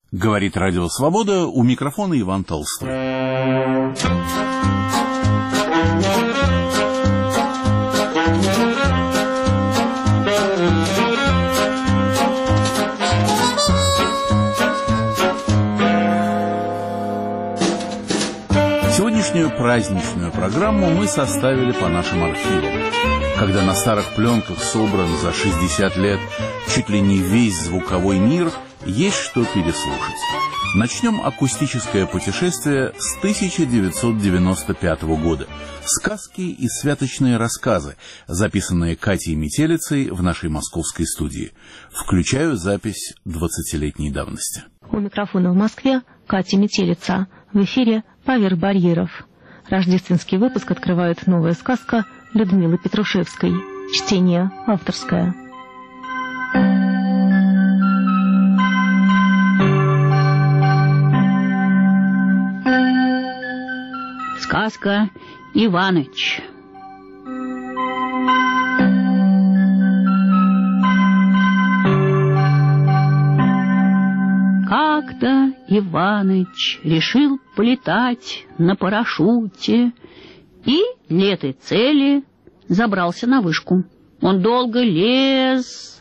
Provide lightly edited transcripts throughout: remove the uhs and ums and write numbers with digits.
Говорит Радио Свобода, у микрофона Иван Толстой. Сегодняшнюю праздничную программу мы составили по нашим архивам. Когда на старых пленках собран за 60 лет чуть ли не весь звуковой мир, есть что переслушать. Начнем акустическое путешествие с 1995 года. Сказки и святочные рассказы, записанные Катей Метелицей в нашей московской студии. Включаю запись 20-летней давности. У микрофона в Москве Катя Метелица. В эфире «Поверх барьеров». Рождественский выпуск открывает новая сказка Людмилы Петрушевской. Чтение авторское. Сказка «Иваныч». Как-то Иваныч решил полетать на парашюте и для этой цели забрался на вышку. Он долго лез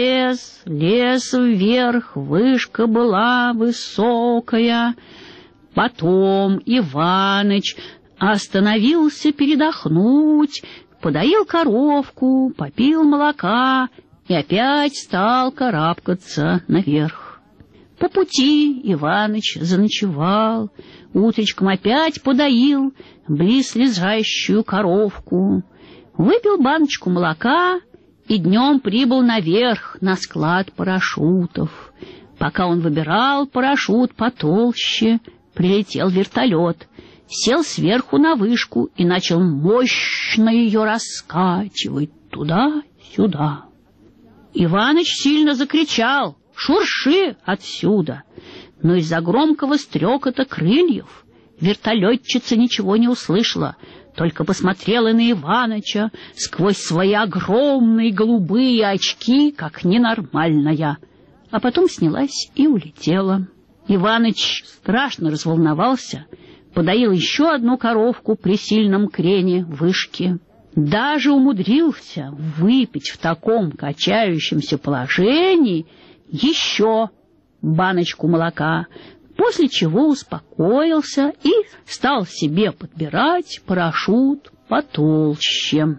вверх, вышка была высокая. Потом Иваныч остановился передохнуть, подоил коровку, попил молока и опять стал карабкаться наверх. По пути Иваныч заночевал, утречком опять подоил близлежащую коровку, выпил баночку молока и днем прибыл наверх на склад парашютов. Пока он выбирал парашют потолще, прилетел вертолет, сел сверху на вышку и начал мощно ее раскачивать туда-сюда. Иваныч сильно закричал: «Шурши отсюда!» Но из-за громкого стрекота крыльев вертолетчица ничего не услышала, только посмотрела на Иваныча сквозь свои огромные голубые очки, как ненормальная, а потом снялась и улетела. Иваныч страшно разволновался, подоил еще одну коровку при сильном крене вышки. Даже умудрился выпить в таком качающемся положении еще баночку молока, после чего успокоился и стал себе подбирать парашют потолще.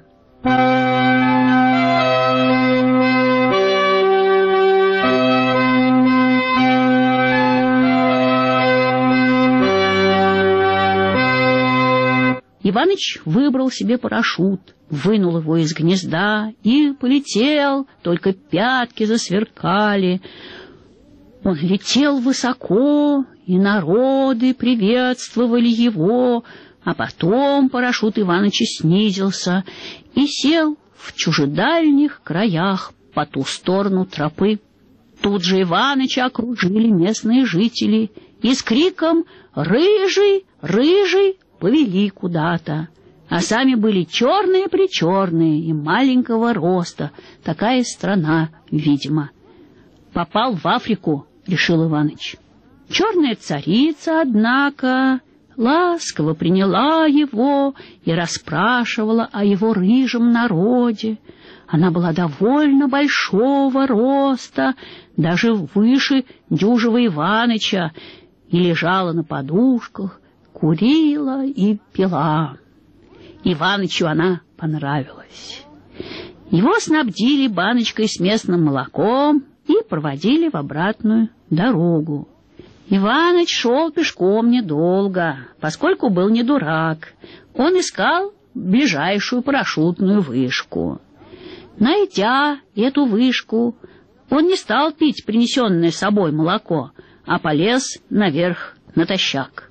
Иваныч выбрал себе парашют, вынул его из гнезда и полетел, только пятки засверкали. Он летел высоко, и народы приветствовали его, а потом парашют Иваныча снизился и сел в чужедальних краях по ту сторону тропы. Тут же Иваныча окружили местные жители и с криком «Рыжий! Рыжий!» повели куда-то, а сами были черные-причерные и маленького роста. Такая страна, видимо. Попал в Африку, решил Иваныч. Черная царица, однако, ласково приняла его и расспрашивала о его рыжем народе. Она была довольно большого роста, даже выше дюжего Иваныча, и лежала на подушках, курила и пила. Иванычу она понравилась. Его снабдили баночкой с местным молоком и проводили в обратную дорогу. Иваныч шел пешком недолго, поскольку был не дурак. Он искал ближайшую парашютную вышку. Найдя эту вышку, он не стал пить принесенное с собой молоко, а полез наверх натощак.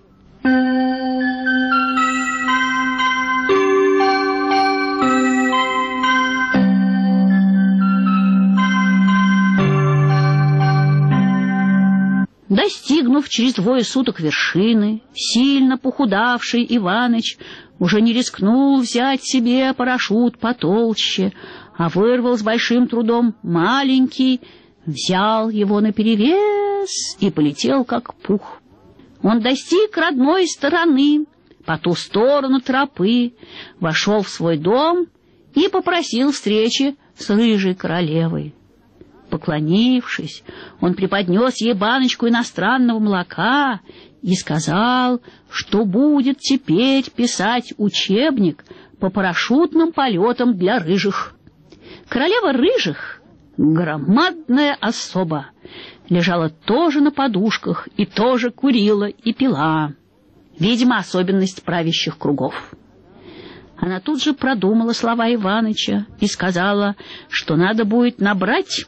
Достигнув через 2 суток вершины, сильно похудавший Иваныч уже не рискнул взять себе парашют потолще, а вырвал с большим трудом маленький, взял его наперевес исчез и полетел как пух. Он достиг родной стороны, по ту сторону тропы, вошел в свой дом и попросил встречи с рыжей королевой. Поклонившись, он преподнес ей баночку иностранного молока и сказал, что будет теперь писать учебник по парашютным полетам для рыжих. Королева рыжих, громадная особа, лежала тоже на подушках и тоже курила и пила. Видимо, особенность правящих кругов. Она тут же продумала слова Иваныча и сказала, что надо будет набрать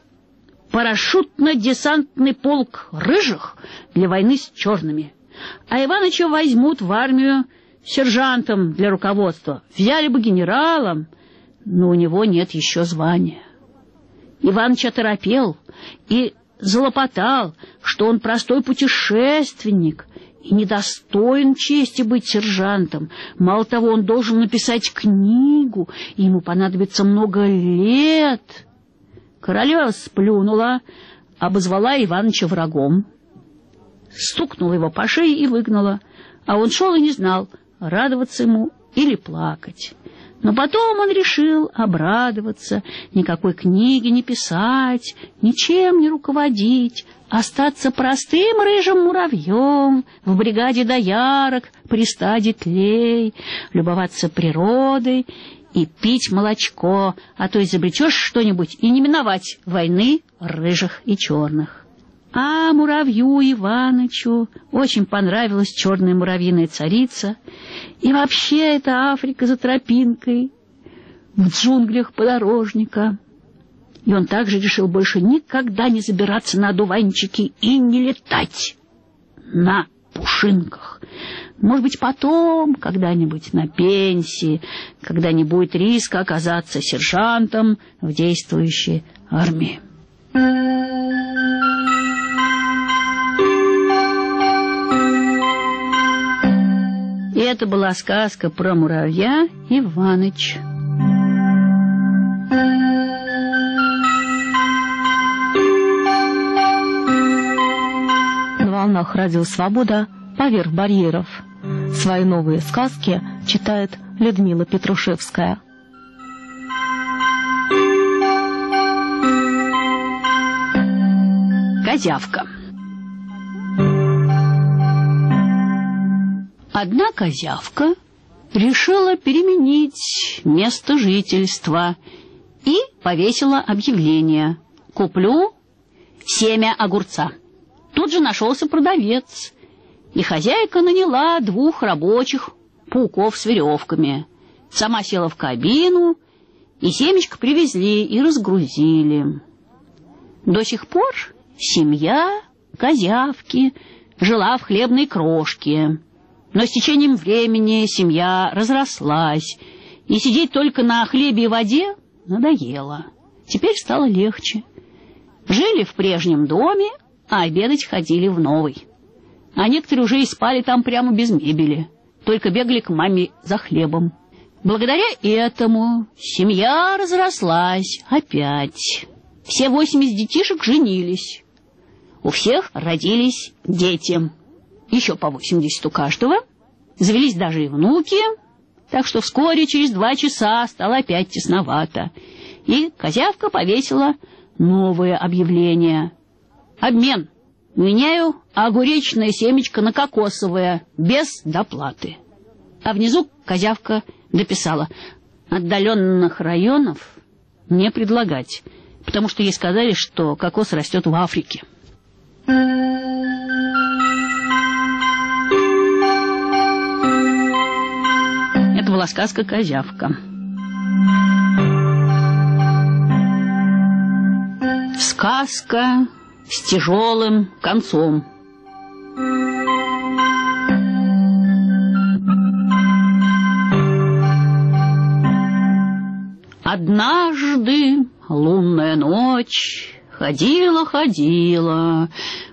парашютно-десантный полк рыжих для войны с черными, а Иваныча возьмут в армию сержантом для руководства, взяли бы генералом, но у него нет еще звания. Иваныч оторопел и залопотал, что он простой путешественник и недостоин чести быть сержантом. Мало того, он должен написать книгу, и ему понадобится много лет. Королева сплюнула, обозвала Иваныча врагом, стукнула его по шее и выгнала, а он шел и не знал, радоваться ему или плакать. Но потом он решил обрадоваться, никакой книги не писать, ничем не руководить, остаться простым рыжим муравьем в бригаде доярок при стаде тлей, любоваться природой и пить молочко, а то изобретешь что-нибудь и не миновать войны рыжих и черных. А муравью Иванычу очень понравилась черная муравьиная царица, и вообще эта Африка за тропинкой, в джунглях подорожника. И он также решил больше никогда не забираться на одуванчики и не летать на пушинках. Может быть, потом, когда-нибудь на пенсии, когда не будет риска оказаться сержантом в действующей армии. И это была сказка про муравья Иваныч. На волнах радио «Свобода» поверх барьеров. Свои новые сказки читает Людмила Петрушевская. Козявка. Одна козявка решила переменить место жительства и повесила объявление: «Куплю семя огурца». Тут же нашелся продавец, и хозяйка наняла 2 рабочих пауков с веревками. Сама села в кабину, и семечко привезли и разгрузили. До сих пор семья козявки жила в хлебной крошке. Но с течением времени семья разрослась, и сидеть только на хлебе и воде надоело. Теперь стало легче. Жили в прежнем доме, а обедать ходили в новый. А некоторые уже и спали там прямо без мебели, только бегали к маме за хлебом. Благодаря этому семья разрослась опять. Все 80 детишек женились. У всех родились дети. Еще по 80 у каждого. Завелись даже и внуки, так что вскоре, через 2 часа, стало опять тесновато. И козявка повесила новое объявление: «Обмен. Меняю огуречное семечко на кокосовое, без доплаты». А внизу козявка дописала: «Отдаленных районов не предлагать, потому что ей сказали, что кокос растет в Африке». Это была сказка «Козявка». Сказка с тяжелым концом. Однажды лунная ночь ходила,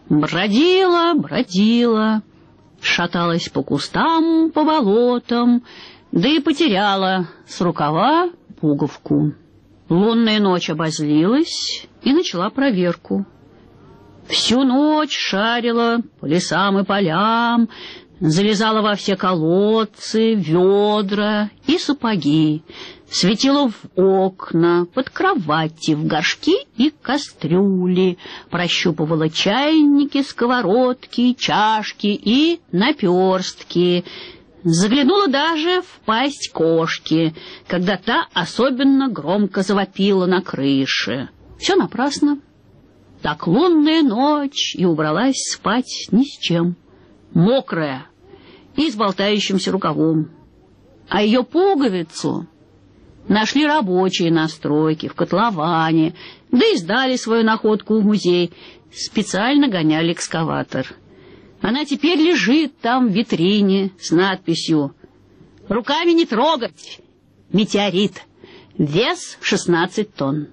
бродила, шаталась по кустам, по болотам, да и потеряла с рукава пуговку. Лунная ночь обозлилась и начала проверку. Всю ночь шарила по лесам и полям, залезала во все колодцы, ведра и сапоги, светила в окна, под кровати, в горшки и кастрюли, прощупывала чайники, сковородки, чашки и наперстки. Заглянула даже в пасть кошки, когда та особенно громко завопила на крыше. Все напрасно. Так лунная ночь, и убралась спать ни с чем, мокрая и с болтающимся рукавом. А ее пуговицу нашли рабочие на стройке, в котловане, да и сдали свою находку в музей, специально гоняли экскаватор. Она теперь лежит там в витрине с надписью «Руками не трогать! Метеорит! Вес 16 тонн».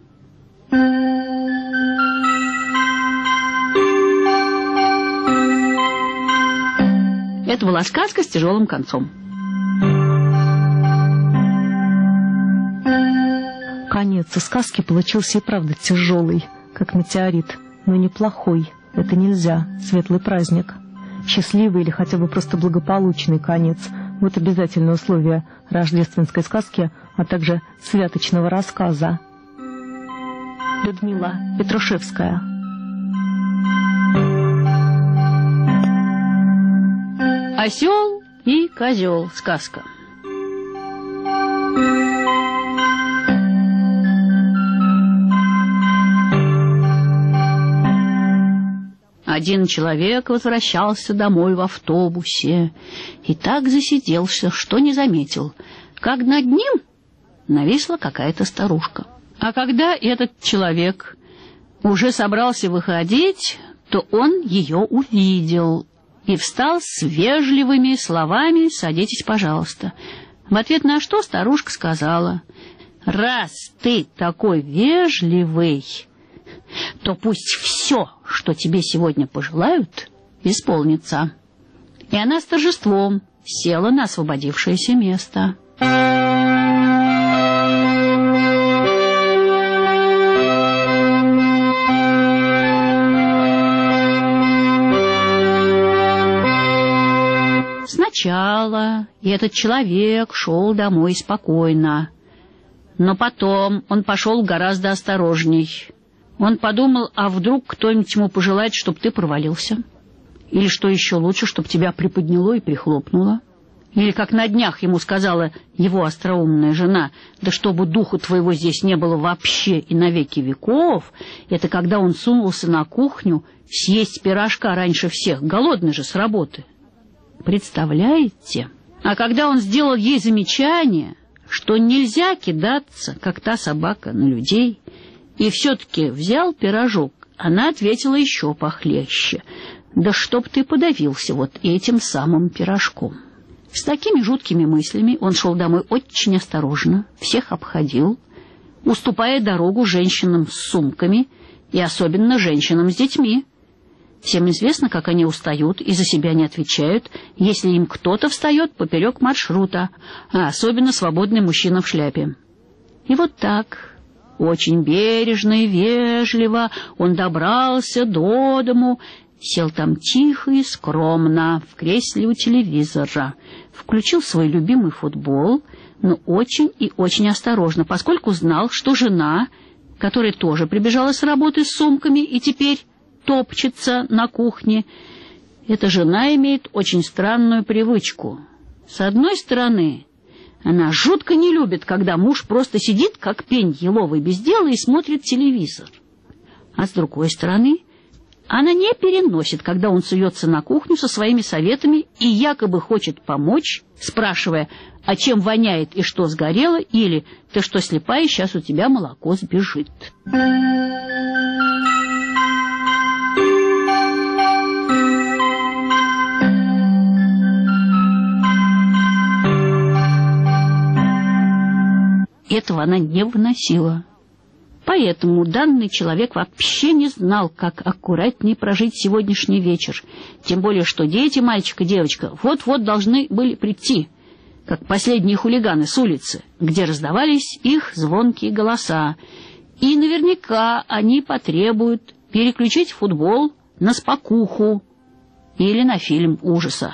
Это была сказка с тяжелым концом. Конец у сказки получился и правда тяжелый, как метеорит, но неплохой. Это нельзя. Светлый праздник. Счастливый или хотя бы просто благополучный конец. Вот обязательное условие рождественской сказки, а также святочного рассказа. Людмила Петрушевская. Осел и козел. Сказка. Один человек возвращался домой в автобусе и так засиделся, что не заметил, как над ним нависла какая-то старушка. А когда этот человек уже собрался выходить, то он ее увидел и встал с вежливыми словами «Садитесь, пожалуйста». В ответ на что старушка сказала: «Раз ты такой вежливый, то пусть все, что тебе сегодня пожелают, исполнится». И она с торжеством села на освободившееся место. Сначала этот человек шел домой спокойно, но потом он пошел гораздо осторожней. Он подумал, а вдруг кто-нибудь ему пожелает, чтобы ты провалился? Или, что еще лучше, чтобы тебя приподняло и прихлопнуло? Или, как на днях ему сказала его остроумная жена, да чтобы духу твоего здесь не было вообще и на веки веков, это когда он сунулся на кухню съесть пирожка раньше всех, голодный же с работы. Представляете? А когда он сделал ей замечание, что нельзя кидаться, как та собака, на людей, и все-таки взял пирожок, она ответила еще похлеще: «Да чтоб ты подавился вот этим самым пирожком». С такими жуткими мыслями он шел домой очень осторожно, всех обходил, уступая дорогу женщинам с сумками и особенно женщинам с детьми. Всем известно, как они устают и за себя не отвечают, если им кто-то встает поперек маршрута, а особенно свободный мужчина в шляпе. И вот так, очень бережно и вежливо, он добрался до дому, сел там тихо и скромно, в кресле у телевизора, включил свой любимый футбол, но очень и очень осторожно, поскольку знал, что жена, которая тоже прибежала с работы с сумками и теперь топчется на кухне, эта жена имеет очень странную привычку. С одной стороны, она жутко не любит, когда муж просто сидит, как пень еловый, без дела и смотрит телевизор. А с другой стороны, она не переносит, когда он суется на кухню со своими советами и якобы хочет помочь, спрашивая, а чем воняет и что сгорело, или «ты что, слепая, сейчас у тебя молоко сбежит». Этого она не выносила. Поэтому данный человек вообще не знал, как аккуратнее прожить сегодняшний вечер. Тем более, что дети, мальчик и девочка, вот-вот должны были прийти, как последние хулиганы с улицы, где раздавались их звонкие голоса. И наверняка они потребуют переключить футбол на спокуху или на фильм ужаса.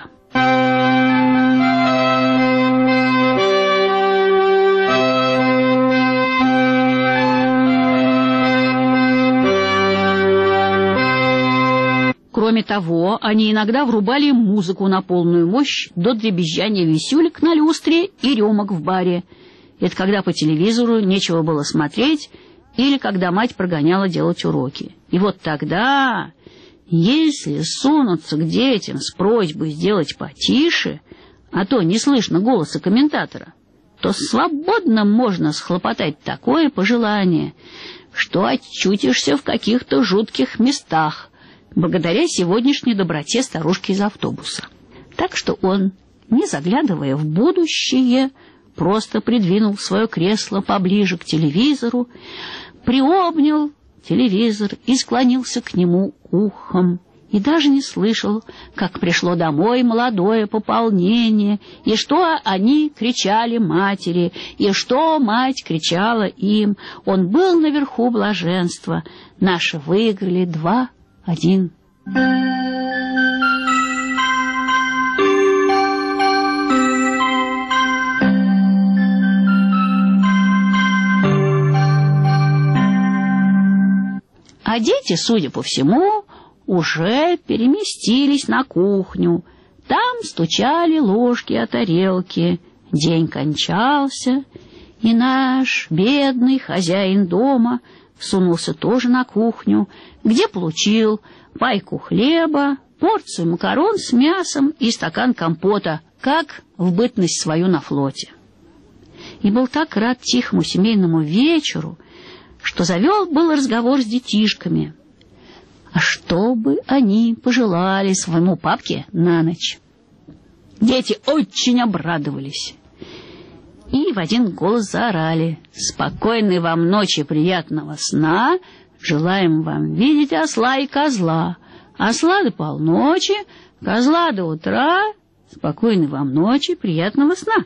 Кроме того, они иногда врубали музыку на полную мощь до дребезжания висюлек на люстре и рюмок в баре. Это когда по телевизору нечего было смотреть или когда мать прогоняла делать уроки. И вот тогда, если сунуться к детям с просьбой сделать потише, а то не слышно голоса комментатора, то свободно можно схлопотать такое пожелание, что очутишься в каких-то жутких местах, благодаря сегодняшней доброте старушки из автобуса. Так что он, не заглядывая в будущее, просто придвинул свое кресло поближе к телевизору, приобнял телевизор и склонился к нему ухом, и даже не слышал, как пришло домой молодое пополнение, и что они кричали матери, и что мать кричала им. Он был наверху блаженства. Наши выиграли 2-1. А дети, судя по всему, уже переместились на кухню. Там стучали ложки о тарелки. День кончался, и наш бедный хозяин дома сунулся тоже на кухню, где получил пайку хлеба, порцию макарон с мясом и стакан компота, как в бытность свою на флоте. И был так рад тихому семейному вечеру, что завел был разговор с детишками. А что бы они пожелали своему папке на ночь? Дети очень обрадовались и в один голос заорали: «Спокойной вам ночи, приятного сна! Желаем вам видеть осла и козла. Осла до полночи, козла до утра. Спокойной вам ночи, приятного сна!»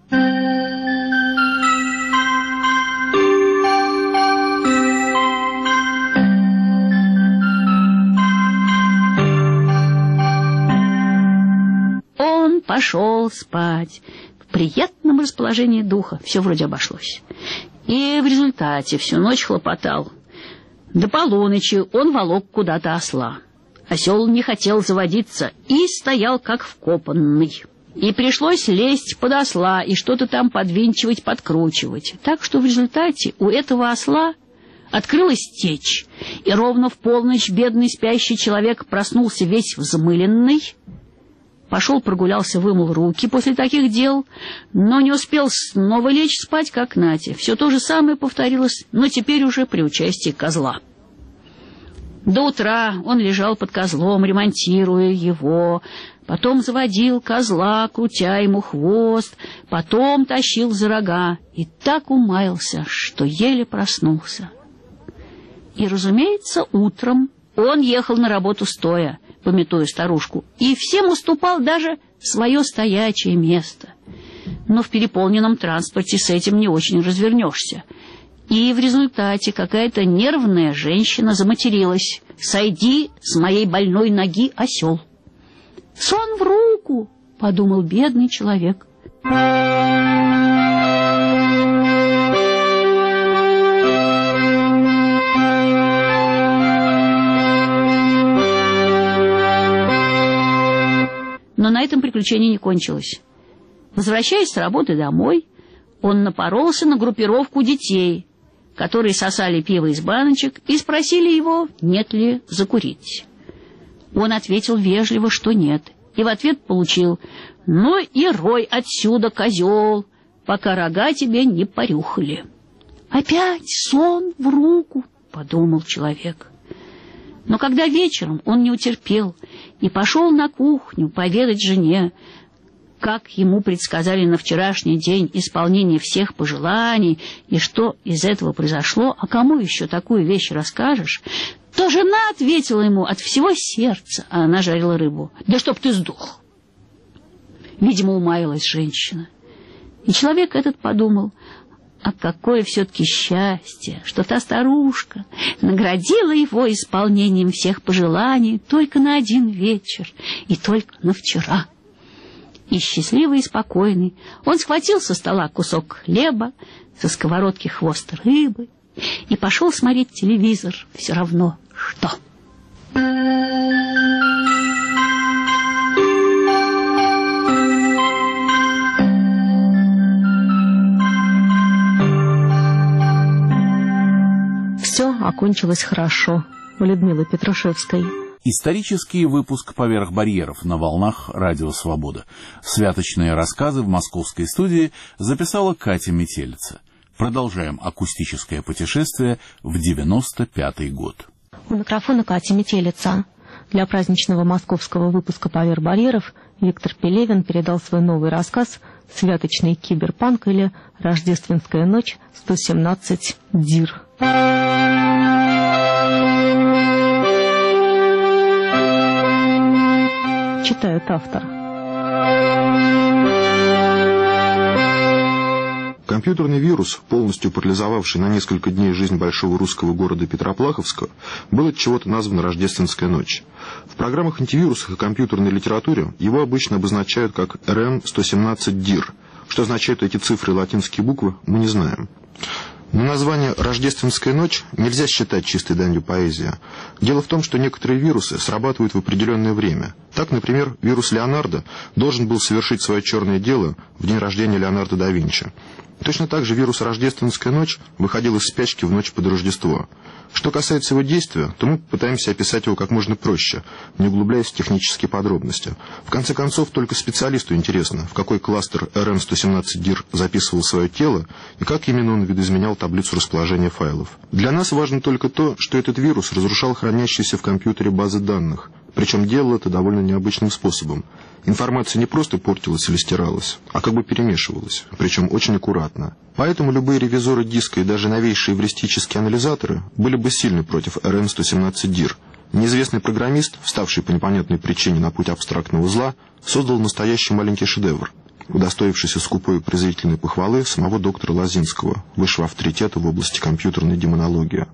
Он пошел спать в приятном расположении духа. Все вроде обошлось. И в результате всю ночь хлопотал. До полуночи он волок куда-то осла. Осел не хотел заводиться и стоял как вкопанный. И пришлось лезть под осла и что-то там подвинчивать, подкручивать. Так что в результате у этого осла открылась течь. И ровно в полночь бедный спящий человек проснулся весь взмыленный. Пошел, прогулялся, вымыл руки после таких дел, но не успел снова лечь спать, как Натя. Все то же самое повторилось, но теперь уже при участии козла. До утра он лежал под козлом, ремонтируя его, потом заводил козла, крутя ему хвост, потом тащил за рога и так умаялся, что еле проснулся. И, разумеется, утром он ехал на работу стоя, памятуя старушку, и всем уступал даже свое стоячее место. Но в переполненном транспорте с этим не очень развернешься. И в результате какая-то нервная женщина заматерилась: «Сойди с моей больной ноги, осел!» «Сон в руку!» — подумал бедный человек. Но на этом приключение не кончилось. Возвращаясь с работы домой, он напоролся на группировку детей, которые сосали пиво из баночек и спросили его, нет ли закурить. Он ответил вежливо, что нет, и в ответ получил: «Ну и рой отсюда, козел, пока рога тебе не порюхали». «Опять сон в руку», — подумал человек. Но когда вечером он не утерпел и пошел на кухню поведать жене, как ему предсказали на вчерашний день исполнение всех пожеланий и что из этого произошло, а кому еще такую вещь расскажешь, то жена ответила ему от всего сердца, а она жарила рыбу: «Да чтоб ты сдох!» Видимо, умаялась женщина. И человек этот подумал: А какое все-таки счастье, что та старушка наградила его исполнением всех пожеланий только на один вечер и только на вчера. И счастливый и спокойный он схватил со стола кусок хлеба, со сковородки хвост рыбы и пошел смотреть телевизор все равно что. Все окончилось хорошо у Людмилы Петрушевской. Исторический выпуск «Поверх барьеров» на волнах Радио Свобода. Святочные рассказы в московской студии записала Катя Метелица. Продолжаем акустическое путешествие в 95-й год. У микрофона Катя Метелица. Для праздничного московского выпуска «Поверх барьеров» Виктор Пелевин передал свой новый рассказ «Святочный киберпанк» или «Рождественская ночь 117 ДИР». Читает автор. Компьютерный вирус, полностью парализовавший на несколько дней жизнь большого русского города Петроплаховска, был от чего-то назван «Рождественская ночь». В программах антивирусов и компьютерной литературе его обычно обозначают как РН-117 ДИР. Что означают эти цифры и латинские буквы, мы не знаем. Но название «Рождественская ночь» нельзя считать чистой данью поэзии. Дело в том, что некоторые вирусы срабатывают в определенное время. Так, например, вирус Леонардо должен был совершить свое черное дело в день рождения Леонардо да Винчи. Точно так же вирус «Рождественская ночь» выходил из спячки в ночь под Рождество. Что касается его действия, то мы пытаемся описать его как можно проще, не углубляясь в технические подробности. В конце концов, только специалисту интересно, в какой кластер РН-117 ДИР записывал свое тело и как именно он видоизменял таблицу расположения файлов. Для нас важно только то, что этот вирус разрушал хранящиеся в компьютере базы данных. Причем делал это довольно необычным способом. Информация не просто портилась или стиралась, а как бы перемешивалась, причем очень аккуратно. Поэтому любые ревизоры диска и даже новейшие эвристические анализаторы были бы сильны против РН-117 ДИР. Неизвестный программист, вставший по непонятной причине на путь абстрактного зла, создал настоящий маленький шедевр, удостоившийся скупой и презрительной похвалы самого доктора Лозинского, высшего авторитета в области компьютерной демонологии.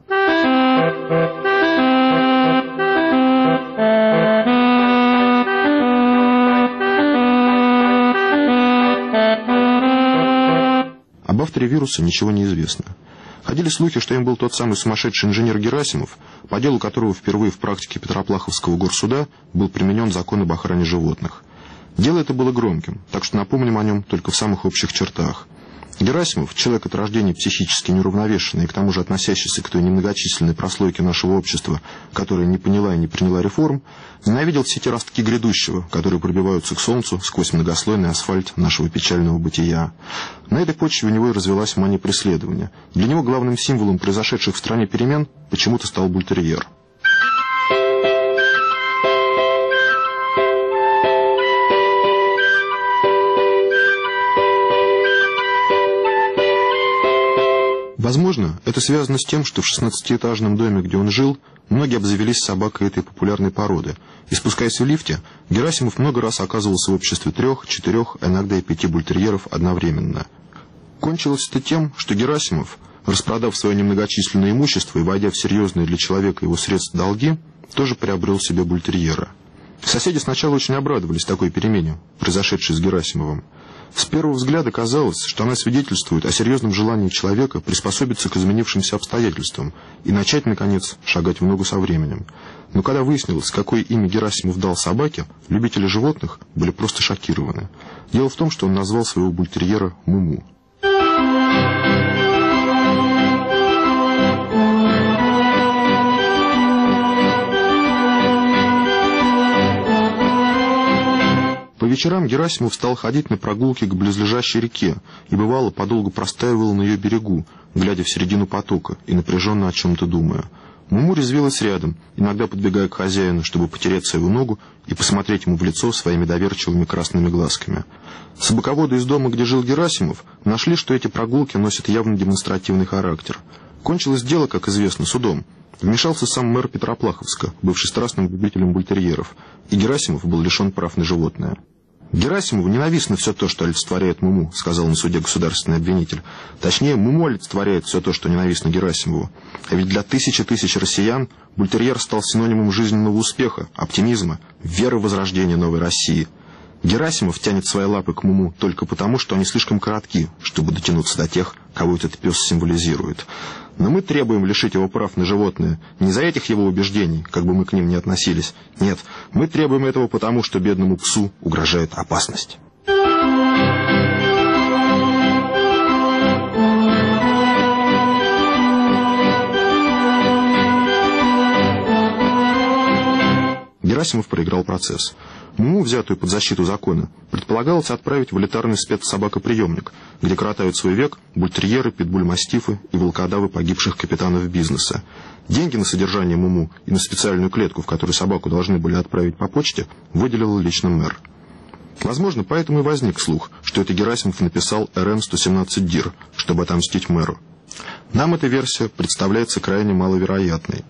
Об авторе вируса ничего не известно. Ходили слухи, что им был тот самый сумасшедший инженер Герасимов, по делу которого впервые в практике Петроплаховского горсуда был применен закон об охране животных. Дело это было громким, так что напомним о нем только в самых общих чертах. Герасимов, человек от рождения психически неуравновешенный и к тому же относящийся к той немногочисленной прослойке нашего общества, которая не поняла и не приняла реформ, ненавидел все те ростки грядущего, которые пробиваются к солнцу сквозь многослойный асфальт нашего печального бытия. На этой почве у него и развелась мания преследования. Для него главным символом произошедших в стране перемен почему-то стал бультерьер. Возможно, это связано с тем, что в 16-этажном доме, где он жил, многие обзавелись собакой этой популярной породы, и, спускаясь в лифте, Герасимов много раз оказывался в обществе 3, 4, а иногда и 5 бультерьеров одновременно. Кончилось это тем, что Герасимов, распродав свое немногочисленное имущество и войдя в серьезные для человека его средств долги, тоже приобрел себе бультерьера. Соседи сначала очень обрадовались такой перемене, произошедшей с Герасимовым. С первого взгляда казалось, что она свидетельствует о серьезном желании человека приспособиться к изменившимся обстоятельствам и начать, наконец, шагать в ногу со временем. Но когда выяснилось, какое имя Герасимов дал собаке, любители животных были просто шокированы. Дело в том, что он назвал своего бультерьера Муму. По вечерам Герасимов стал ходить на прогулки к близлежащей реке и, бывало, подолгу простаивал на ее берегу, глядя в середину потока и напряженно о чем-то думая. Муму резвилась рядом, иногда подбегая к хозяину, чтобы потереться его ногу и посмотреть ему в лицо своими доверчивыми красными глазками. Собаководы из дома, где жил Герасимов, нашли, что эти прогулки носят явно демонстративный характер. Кончилось дело, как известно, судом. Вмешался сам мэр Петроплаховска, бывший страстным любителем бультерьеров, и Герасимов был лишен прав на животное. «Герасимову ненавистно все то, что олицетворяет Муму», — сказал на суде государственный обвинитель. Точнее, Муму олицетворяет все то, что ненавистно Герасимову. А ведь для тысяч россиян бультерьер стал синонимом жизненного успеха, оптимизма, веры в возрождение новой России. Герасимов тянет свои лапы к Муму только потому, что они слишком коротки, чтобы дотянуться до тех, кого этот пес символизирует. Но мы требуем лишить его прав на животное не из-за этих его убеждений, как бы мы к ним ни относились. Нет, мы требуем этого потому, что бедному псу угрожает опасность. Герасимов проиграл процесс. Муму, взятую под защиту закона, предполагалось отправить в элитарный спецсобакоприемник, где коротают свой век бультерьеры, питбуль-мастифы и волкодавы погибших капитанов бизнеса. Деньги на содержание Муму и на специальную клетку, в которую собаку должны были отправить по почте, выделил лично мэр. Возможно, поэтому и возник слух, что это Герасимов написал РН-117 ДИР, чтобы отомстить мэру. Нам эта версия представляется крайне маловероятной.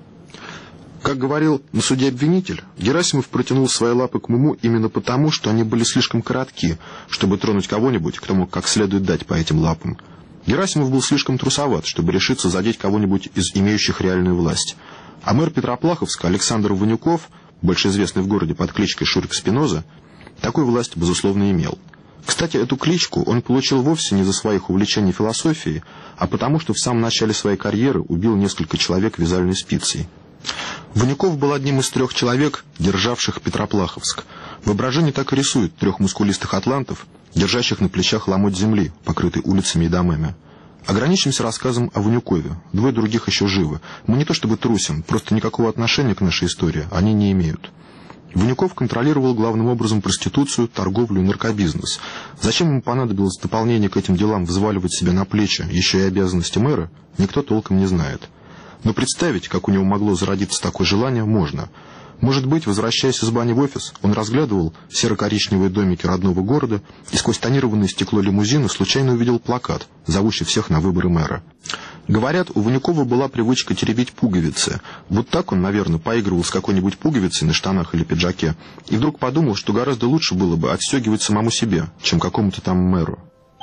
Как говорил на суде обвинитель, Герасимов протянул свои лапы к Муму именно потому, что они были слишком коротки, чтобы тронуть кого-нибудь, кто мог как следует дать по этим лапам. Герасимов был слишком трусоват, чтобы решиться задеть кого-нибудь из имеющих реальную власть. А мэр Петроплаховска Александр Ванюков, больше известный в городе под кличкой Шурик Спиноза, такую власть, безусловно, имел. Кстати, эту кличку он получил вовсе не за своих увлечений философией, а потому, что в самом начале своей карьеры убил несколько человек вязальной спицей. Ванюков был одним из 3 человек, державших Петроплаховск. Воображение так и рисует 3 мускулистых атлантов, держащих на плечах ломоть земли, покрытый улицами и домами. Ограничимся рассказом о Ванюкове. 2 других еще живы. Мы не то чтобы трусим, просто никакого отношения к нашей истории они не имеют. Ванюков контролировал главным образом проституцию, торговлю и наркобизнес. Зачем ему понадобилось в дополнение к этим делам взваливать себе на плечи еще и обязанности мэра, никто толком не знает. Но представить, как у него могло зародиться такое желание, можно. Может быть, возвращаясь из бани в офис, он разглядывал серо-коричневые домики родного города и сквозь тонированное стекло лимузина случайно увидел плакат, зовущий всех на выборы мэра. Говорят, у Ванюкова была привычка теребить пуговицы. Вот так он, наверное, поигрывал с какой-нибудь пуговицей на штанах или пиджаке, и вдруг подумал, что гораздо лучше было бы отстегивать самому себе, чем какому-то там мэру.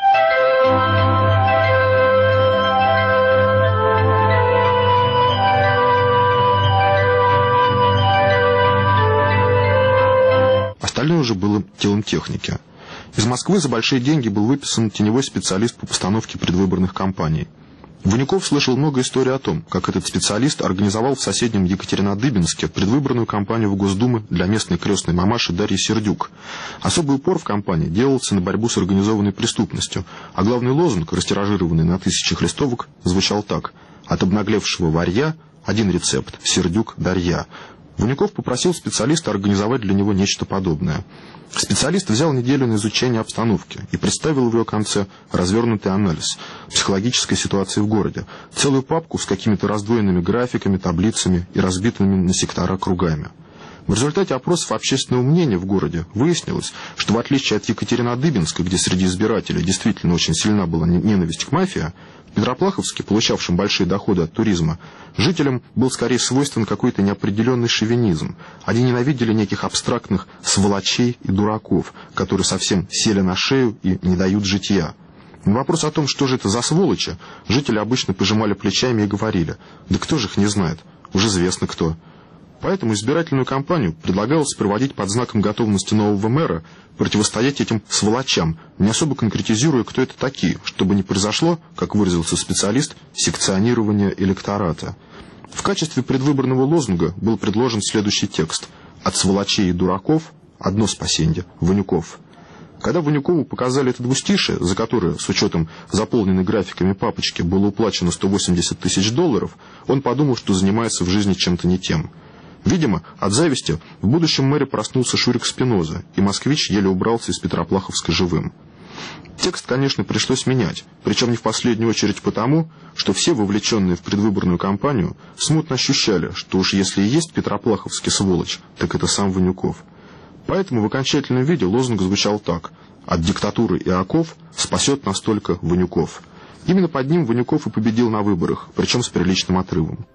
Остальное уже было делом техники. Из Москвы за большие деньги был выписан теневой специалист по постановке предвыборных кампаний. Ванюков слышал много историй о том, как этот специалист организовал в соседнем Екатеринодыбинске предвыборную кампанию в Госдуму для местной крестной мамаши Дарьи Сердюк. Особый упор в кампании делался на борьбу с организованной преступностью, а главный лозунг, растиражированный на 1000 листовок, звучал так: «От обнаглевшего варья один рецепт – Сердюк Дарья». Ванюков попросил специалиста организовать для него нечто подобное. Специалист взял неделю на изучение обстановки и представил в ее конце развернутый анализ психологической ситуации в городе, целую папку с какими-то раздвоенными графиками, таблицами и разбитыми на сектора кругами. В результате опросов общественного мнения в городе выяснилось, что в отличие от Екатеринодыбинска, где среди избирателей действительно очень сильна была ненависть к мафии, в Петроплаховске, получавшем большие доходы от туризма, жителям был скорее свойствен какой-то неопределенный шовинизм. Они ненавидели неких абстрактных сволочей и дураков, которые совсем сели на шею и не дают житья. На вопрос о том, что же это за сволочи, жители обычно пожимали плечами и говорили: «Да кто же их не знает? Уже известно кто». Поэтому избирательную кампанию предлагалось проводить под знаком готовности нового мэра противостоять этим сволочам, не особо конкретизируя, кто это такие, чтобы не произошло, как выразился специалист, секционирование электората. В качестве предвыборного лозунга был предложен следующий текст: «От сволочей и дураков одно спасенье – Ванюков». Когда Ванюкову показали это двустишие, за которое, с учетом заполненной графиками папочки, было уплачено $180 тысяч, он подумал, что занимается в жизни чем-то не тем. Видимо, от зависти в будущем мэре проснулся Шурик Спиноза, и москвич еле убрался из Петроплаховска живым. Текст, конечно, пришлось менять, причем не в последнюю очередь потому, что все, вовлеченные в предвыборную кампанию, смутно ощущали, что уж если и есть петроплаховский сволочь, так это сам Ванюков. Поэтому в окончательном виде лозунг звучал так: «От диктатуры и оков спасет нас только Ванюков». Именно под ним Ванюков и победил на выборах, причем с приличным отрывом.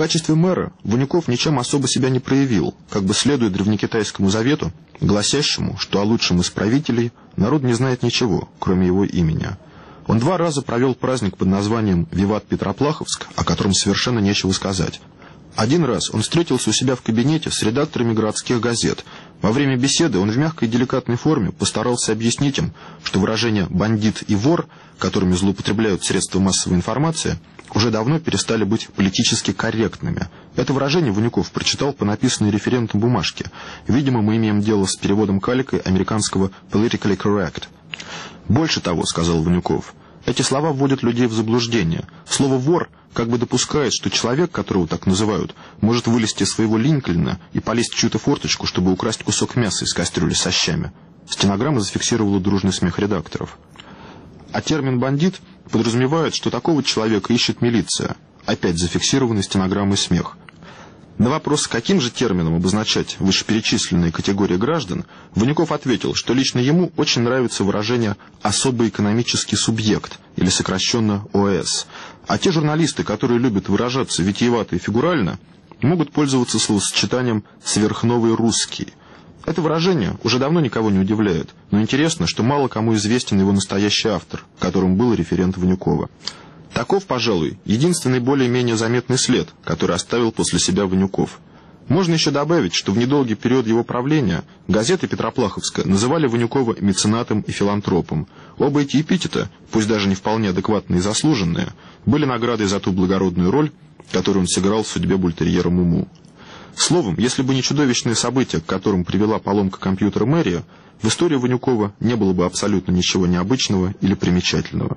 качестве мэра Ванюков ничем особо себя не проявил, как бы следуя древнекитайскому завету, гласящему, что о лучшем из правителей народ не знает ничего, кроме его имени. Он 2 раза провел праздник под названием «Виват Петроплаховск», о котором совершенно нечего сказать. 1 раз он встретился у себя в кабинете с редакторами городских газет. Во время беседы он в мягкой и деликатной форме постарался объяснить им, что выражения «бандит» и «вор», которыми злоупотребляют средства массовой информации, уже давно перестали быть политически корректными. Это выражение Ванюков прочитал по написанной референтом бумажке. Видимо, мы имеем дело с переводом каликой американского «politically correct». «Больше того», — сказал Ванюков, — «эти слова вводят людей в заблуждение. Слово «вор» как бы допускает, что человек, которого так называют, может вылезти из своего Линкольна и полезть в чью-то форточку, чтобы украсть кусок мяса из кастрюли со щами». Стенограмма зафиксировала дружный смех редакторов. А термин «бандит» подразумевает, что такого человека ищет милиция. Опять зафиксированный стенограммой смех. На вопрос, каким же термином обозначать вышеперечисленные категории граждан, Ванюков ответил, что лично ему очень нравится выражение «особый экономический субъект» или сокращенно ОС. А те журналисты, которые любят выражаться витиевато и фигурально, могут пользоваться словосочетанием «сверхновый русский». Это выражение уже давно никого не удивляет, но интересно, что мало кому известен его настоящий автор, которым был референт Ванюкова. Таков, пожалуй, единственный более-менее заметный след, который оставил после себя Ванюков. Можно еще добавить, что в недолгий период его правления газеты Петроплаховска называли Ванюкова меценатом и филантропом. Оба эти эпитета, пусть даже не вполне адекватные и заслуженные, были наградой за ту благородную роль, которую он сыграл в судьбе бультерьера Муму. Словом, если бы не чудовищные события, к которым привела поломка компьютера мэрии, в истории Ванюкова не было бы абсолютно ничего необычного или примечательного.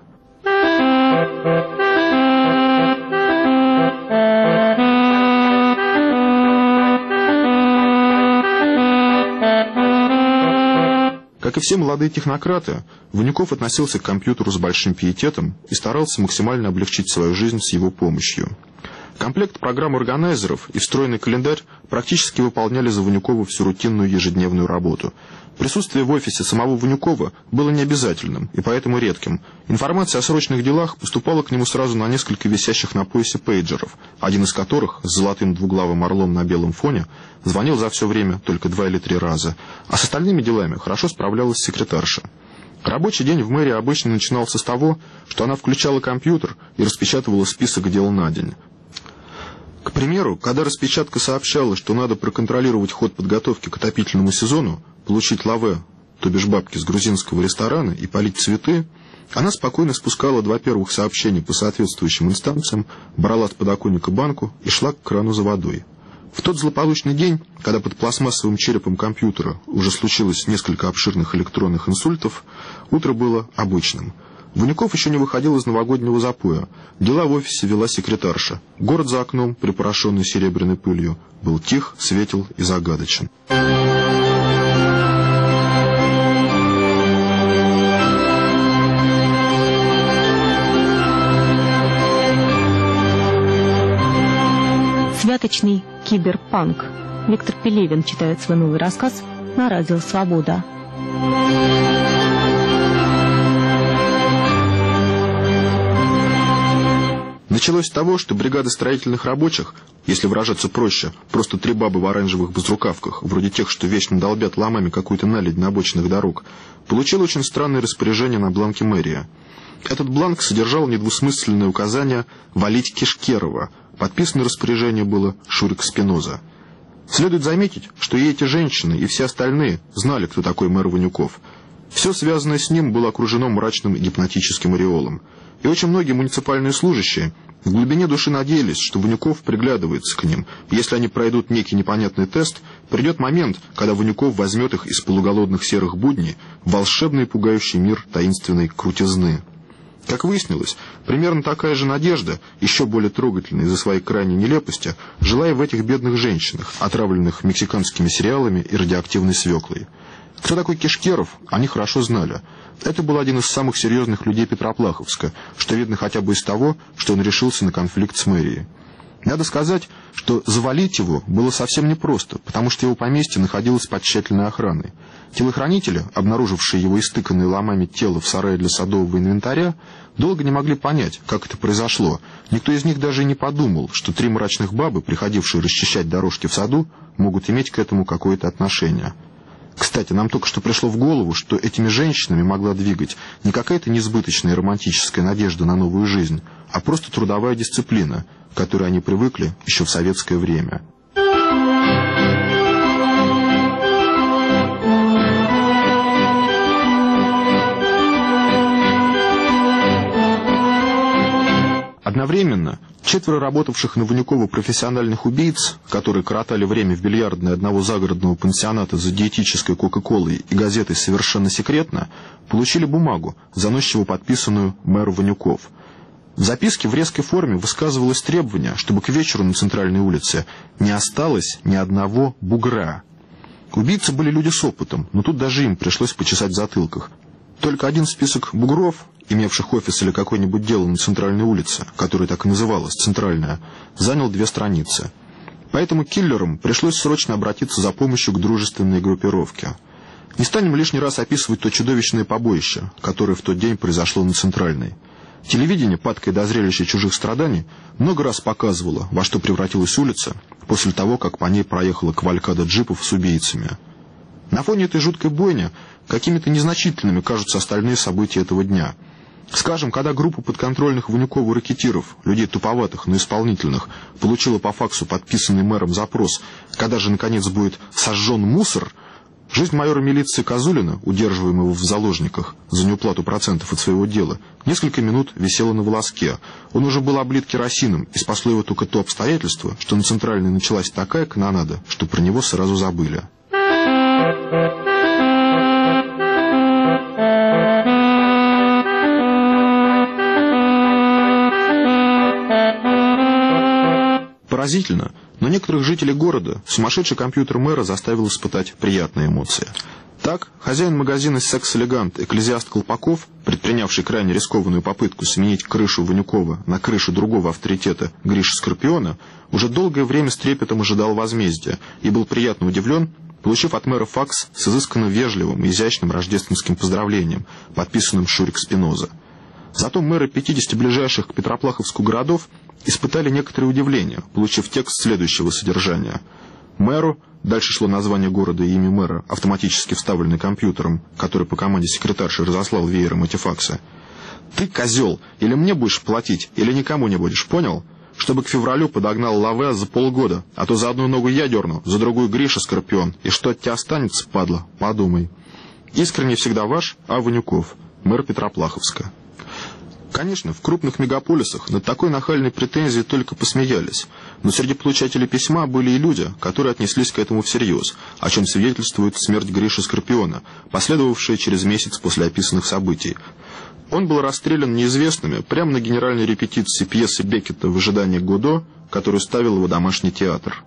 Как и все молодые технократы, Ванюков относился к компьютеру с большим пиететом и старался максимально облегчить свою жизнь с его помощью. Комплект программ органайзеров и встроенный календарь практически выполняли за Ванюкова всю рутинную ежедневную работу. Присутствие в офисе самого Ванюкова было необязательным и поэтому редким. Информация о срочных делах поступала к нему сразу на несколько висящих на поясе пейджеров, один из которых с золотым двуглавым орлом на белом фоне звонил за все время только 2 или 3 раза, а с остальными делами хорошо справлялась секретарша. Рабочий день в мэрии обычно начинался с того, что она включала компьютер и распечатывала список дел на день. К примеру, когда распечатка сообщала, что надо проконтролировать ход подготовки к отопительному сезону, получить лаве, то бишь бабки с грузинского ресторана, и полить цветы, она спокойно спускала 2 первых сообщения по соответствующим инстанциям, брала с подоконника банку и шла к крану за водой. В тот злополучный день, когда под пластмассовым черепом компьютера уже случилось несколько обширных электронных инсультов, утро было обычным. Ванюков еще не выходил из новогоднего запоя. Дела в офисе вела секретарша. Город за окном, припорошенный серебряной пылью, был тих, светел и загадочен. Святочный киберпанк. Виктор Пелевин читает свой новый рассказ на радио «Свобода». Началось с того, что бригада строительных рабочих, если выражаться проще, просто 3 бабы в оранжевых безрукавках, вроде тех, что вечно долбят ломами какую-то наледь на обочинах дорог, получила очень странное распоряжение на бланке мэрии. Этот бланк содержал недвусмысленное указание «валить Кишкерова». Подписано распоряжение было Шурик Спиноза. Следует заметить, что и эти женщины, и все остальные знали, кто такой мэр Ванюков. Все связанное с ним было окружено мрачным гипнотическим ореолом. И очень многие муниципальные служащие в глубине души надеялись, что Ванюков приглядывается к ним. Если они пройдут некий непонятный тест, придет момент, когда Ванюков возьмет их из полуголодных серых будней в волшебный и пугающий мир таинственной крутизны. Как выяснилось, примерно такая же надежда, еще более трогательная из-за своей крайней нелепости, жила и в этих бедных женщинах, отравленных мексиканскими сериалами и радиоактивной свеклой. Кто такой Кишкеров, они хорошо знали. Это был один из самых серьезных людей Петроплаховска, что видно хотя бы из того, что он решился на конфликт с мэрией. Надо сказать, что завалить его было совсем непросто, потому что его поместье находилось под тщательной охраной. Телохранители, обнаружившие его истыканное ломами тело в сарае для садового инвентаря, долго не могли понять, как это произошло. Никто из них даже и не подумал, что 3 мрачных бабы, приходившие расчищать дорожки в саду, могут иметь к этому какое-то отношение. Кстати, нам только что пришло в голову, что этими женщинами могла двигать не какая-то несбыточная романтическая надежда на новую жизнь, а просто трудовая дисциплина, к которой они привыкли еще в советское время. Одновременно 4 работавших на Ванюкова профессиональных убийц, которые коротали время в бильярдной одного загородного пансионата за диетической кока-колой и газетой «Совершенно секретно», получили бумагу, заносчиво подписанную мэру Ванюков. В записке в резкой форме высказывалось требование, чтобы к вечеру на центральной улице не осталось ни одного бугра. Убийцы были люди с опытом, но тут даже им пришлось почесать в затылках. Только один список бугров, имевших офис или какое-нибудь дело на центральной улице, которая так и называлась, центральная, занял 2 страницы. Поэтому киллерам пришлось срочно обратиться за помощью к дружественной группировке. Не станем лишний раз описывать то чудовищное побоище, которое в тот день произошло на центральной. Телевидение, падкое до зрелища чужих страданий, много раз показывало, во что превратилась улица после того, как по ней проехала кавалькада джипов с убийцами. На фоне этой жуткой бойни какими-то незначительными кажутся остальные события этого дня. Скажем, когда группа подконтрольных Ванюкову ракетиров, людей туповатых, но исполнительных, получила по факсу подписанный мэром запрос, когда же, наконец, будет сожжен мусор, жизнь майора милиции Козулина, удерживаемого в заложниках за неуплату процентов от своего дела, несколько минут висела на волоске. Он уже был облит керосином, и спасло его только то обстоятельство, что на центральной началась такая канонада, что про него сразу забыли. Поразительно, но некоторых жителей города сумасшедший компьютер мэра заставил испытать приятные эмоции. Так, хозяин магазина «Секс-элегант» экклезиаст Колпаков, предпринявший крайне рискованную попытку сменить крышу Ванюкова на крышу другого авторитета Гриши Скорпиона, уже долгое время с трепетом ожидал возмездия и был приятно удивлен, получив от мэра факс с изысканно вежливым и изящным рождественским поздравлением, подписанным Шурик Спиноза. Зато мэры 50 ближайших к Петроплаховску городов испытали некоторое удивление, получив текст следующего содержания. Мэру, дальше шло название города и имя мэра, автоматически вставленный компьютером, который по команде секретарши разослал веером эти факсы. «Ты, козел, или мне будешь платить, или никому не будешь, понял? Чтобы к февралю подогнал Лаве за полгода, а то за одну ногу я дерну, за другую Гриша Скорпион, и что от тебя останется, падла, подумай. Искренне всегда ваш А. Ванюков, мэр Петроплаховска». Конечно, в крупных мегаполисах над такой нахальной претензией только посмеялись, но среди получателей письма были и люди, которые отнеслись к этому всерьез, о чем свидетельствует смерть Гриши Скорпиона, последовавшая через месяц после описанных событий. Он был расстрелян неизвестными прямо на генеральной репетиции пьесы Беккета «В ожидании Годо», которую ставил его домашний театр.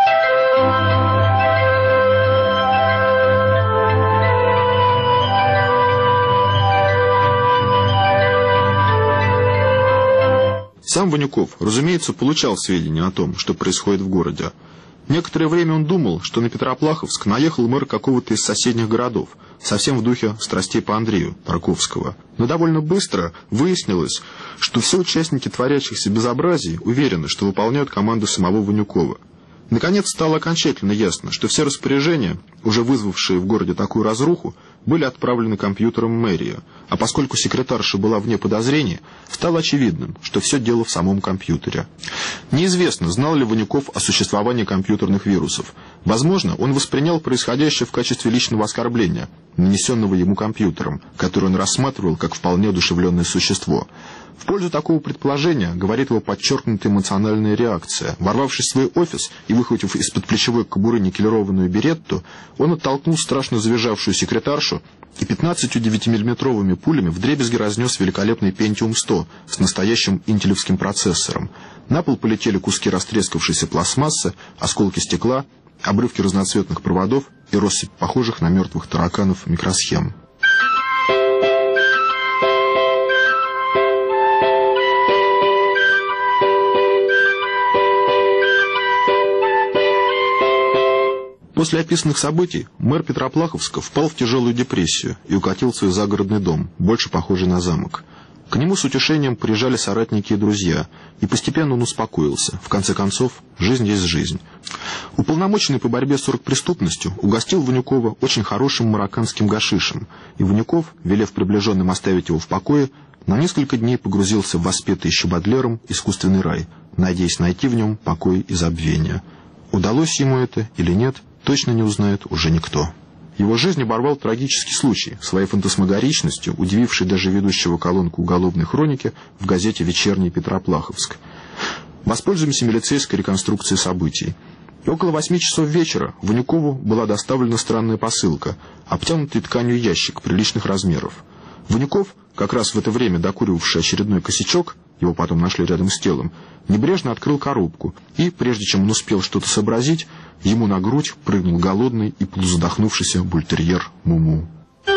Сам Ванюков, разумеется, получал сведения о том, что происходит в городе. Некоторое время он думал, что на Петроплаховск наехал мэр какого-то из соседних городов, совсем в духе страстей по Андрею Тарковского. Но довольно быстро выяснилось, что все участники творящихся безобразий уверены, что выполняют команду самого Ванюкова. Наконец стало окончательно ясно, что все распоряжения, уже вызвавшие в городе такую разруху, были отправлены компьютером мэрии, а поскольку секретарша была вне подозрений, стало очевидным, что все дело в самом компьютере. Неизвестно, знал ли Ванюков о существовании компьютерных вирусов. Возможно, он воспринял происходящее в качестве личного оскорбления, нанесенного ему компьютером, который он рассматривал как вполне одушевленное существо. В пользу такого предположения говорит его подчеркнутая эмоциональная реакция. Ворвавшись в свой офис и выхватив из-под плечевой кобуры никелированную беретту, он оттолкнул страшно завизжавшую секретаршу и 15 9-миллиметровыми пулями вдребезги разнес великолепный Pentium 100 с настоящим интелевским процессором. На пол полетели куски растрескавшейся пластмассы, осколки стекла, обрывки разноцветных проводов и россыпь похожих на мертвых тараканов микросхем. После описанных событий мэр Петроплаховска впал в тяжелую депрессию и укатил в свой загородный дом, больше похожий на замок. К нему с утешением приезжали соратники и друзья, и постепенно он успокоился. В конце концов, жизнь есть жизнь. Уполномоченный по борьбе с оргпреступностью угостил Ванюкова очень хорошим марокканским гашишем, и Ванюков, велев приближенным оставить его в покое, на несколько дней погрузился в воспетый еще Бодлером искусственный рай, надеясь найти в нем покой и забвение. Удалось ему это или нет, точно не узнает уже никто. Его жизнь оборвал трагический случай, своей фантасмагоричностью, удививший даже ведущего колонку уголовной хроники в газете «Вечерний Петроплаховск». Воспользуемся милицейской реконструкцией событий. Около 8 часов вечера Ванюкову была доставлена странная посылка, обтянутый тканью ящик приличных размеров. Ванюков, как раз в это время докуривавший очередной косячок, его потом нашли рядом с телом, небрежно открыл коробку, и, прежде чем он успел что-то сообразить, ему на грудь прыгнул голодный и полузадохнувшийся бультерьер Муму.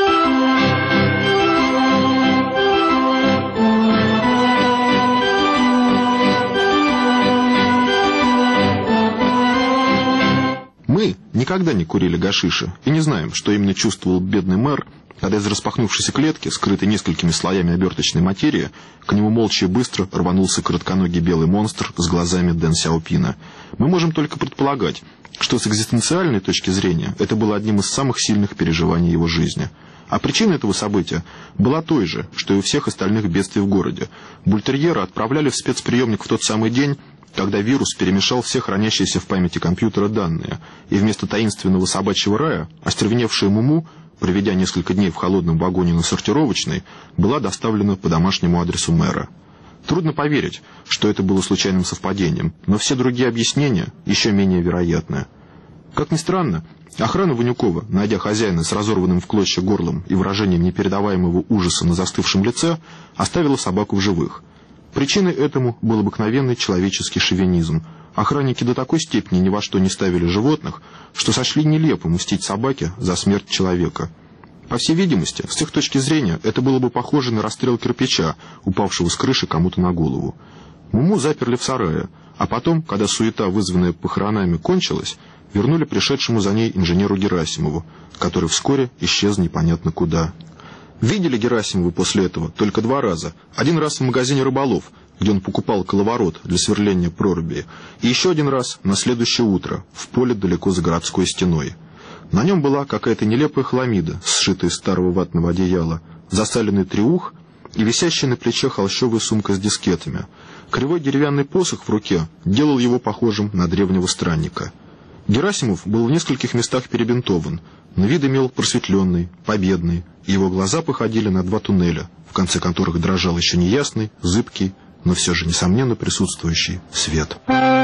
Мы никогда не курили гашиша и не знаем, что именно чувствовал бедный мэр, когда из распахнувшейся клетки, скрытой несколькими слоями оберточной материи, к нему молча и быстро рванулся коротконогий белый монстр с глазами Дэн Сяопина. Мы можем только предполагать, что с экзистенциальной точки зрения это было одним из самых сильных переживаний его жизни. А причина этого события была той же, что и у всех остальных бедствий в городе. Бультерьера отправляли в спецприемник в тот самый день, когда вирус перемешал все хранящиеся в памяти компьютера данные, и вместо таинственного собачьего рая остервеневшая Муму, проведя несколько дней в холодном вагоне на сортировочной, была доставлена по домашнему адресу мэра. Трудно поверить, что это было случайным совпадением, но все другие объяснения еще менее вероятны. Как ни странно, охрана Ванюкова, найдя хозяина с разорванным в клочья горлом и выражением непередаваемого ужаса на застывшем лице, оставила собаку в живых. Причиной этому был обыкновенный человеческий шовинизм. Охранники до такой степени ни во что не ставили животных, что сочли нелепо мстить собаке за смерть человека. По всей видимости, с их точки зрения, это было бы похоже на расстрел кирпича, упавшего с крыши кому-то на голову. Муму заперли в сарае, а потом, когда суета, вызванная похоронами, кончилась, вернули пришедшему за ней инженеру Герасимову, который вскоре исчез непонятно куда. Видели Герасимова после этого только 2 раза. Один раз в магазине «Рыболов», где он покупал коловорот для сверления проруби, и еще один раз на следующее утро в поле далеко за городской стеной. На нем была какая-то нелепая хламида, сшитая из старого ватного одеяла, засаленный треух и висящая на плече холщовая сумка с дискетами. Кривой деревянный посох в руке делал его похожим на древнего странника. Герасимов был в нескольких местах перебинтован, но вид имел просветленный, победный, и его глаза походили на 2 туннеля, в конце которых дрожал еще неясный, зыбкий, но все же, несомненно, присутствующий свет.